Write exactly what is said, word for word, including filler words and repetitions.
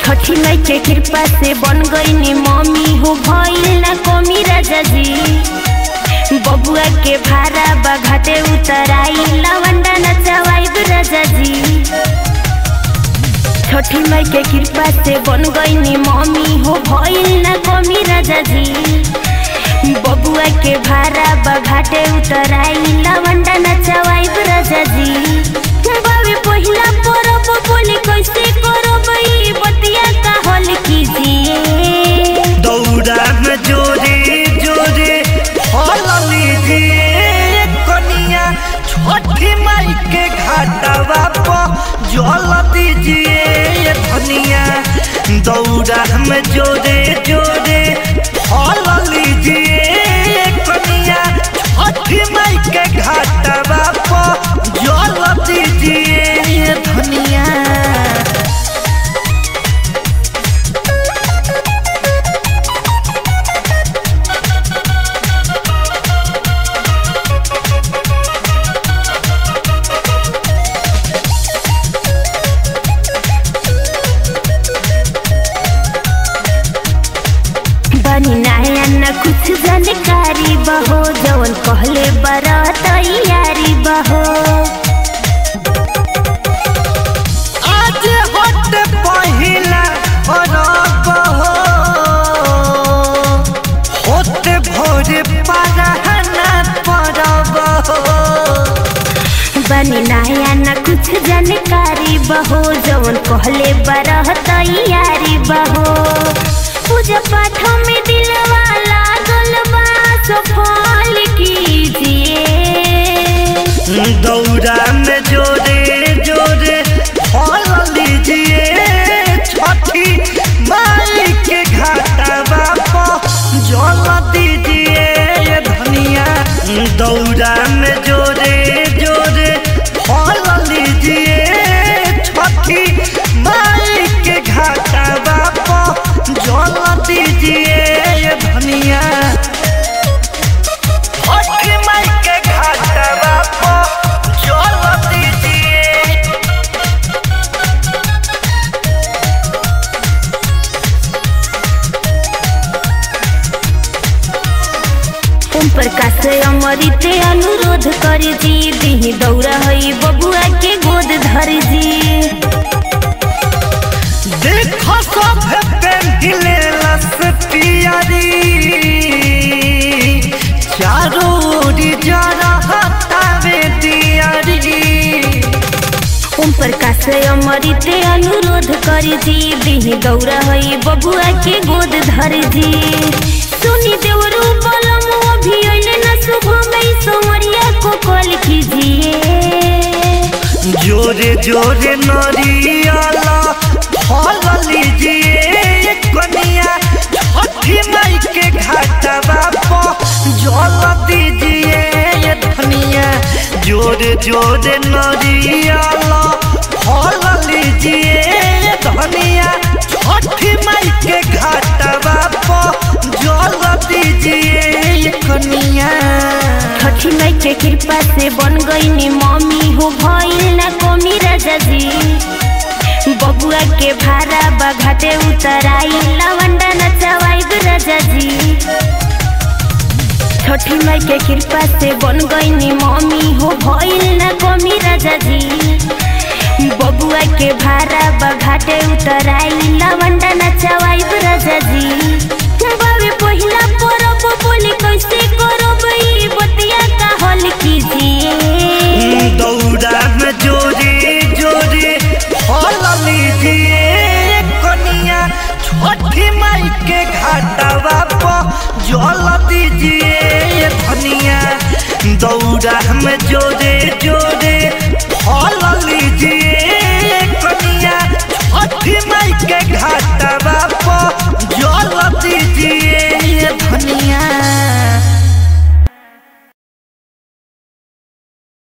छठी माई के कृपा से बन गई नी मम्मी हो भइल ना कमी राजा जी। बबुआ के भारा बघाटे उतराई लवंडा नचवाई राजा जी। छठी माई के कृपा से बन गई नी मम्मी हो भइल ना कमी राजा जी। बबुआ के भारा बघाटे उतराई लवंडा नचवाई राजा जी। बाबे पहिला परब बोले कैसे करब ई बतिया का हल कीजिए। दौड़ा में जोरे जोरे हल लीजिए कनिया छठी माई के घाटवा पर जल दीजिए धनिया। दौड़ा में जोरे जोरे हल लीजिए कनिया छठी माई के घाटवा पर जल दीजिए धनिया। बनी नया न कुछ जानकारी बहो जवन कहले बड़ा तैयारी बहो। आज होत पहिला परब हो होत भोरे पराहना परब हो। बनी नया न कुछ जानकारी बहो जवन कहले बड़ा तैयारी बहो। पूजा पाठ में दिलवा लागल बा सफल कीजिए। दौड़ा में जोरे जोरे हल लीजिए छठी माई के घाटवा पर जल दीजिए धनिया। दौड़ा में जोरे जोरे हल लीजिए छठी माई के घाटवा पर जल दीजिए धनिया। छठी माई के घाटवा पर जल दीजिए। ओम प्रकाश अमृत अनुरोध कर जी दी दौड़ा हई बबुआ के गोद धर जी। देखो सब पेंडिले लस पियारी चारों ओरी जरा हटावे दियारी। ओम प्रकाश अमृत अनुरोध कर जी दी दौड़ा हई बबुआ के गोद धर जी। सुनी देवरू बलम अभी अइले न शुभ में समरिया को कॉल कीजिए। जोरे जोरे नरियाला फल लीजिए कनिया छठी माई के घाटवा पर जल दीजिए धनिया। जोरे जोरे नरियाला फल लीजिए धनिया छठी माई के घाटवा पर जल दीजिए कनिया। छठी माई के कृपा से बन गई नी मम्मी हो भइल ना कमी राजा जी। बबुआ के भारा बघाटे उतराई लवंडा नचवाई राजा जी। छठी माई के कृपा से बन गई नी मम्मी हो भइल ना कमी राजा जी। बबुआ के भारा बघाटे उतराई लवंडा नचवाई राजा जी। बाबे पहिला परब बोले कैसे करब ई बतिया का हल कीजिए। दौड़ा में जोरे जोरे हल लीजिए कनिया छठी माई के घाटवा पर जल दीजिए धनिया। दौड़ा में जोरे जोरे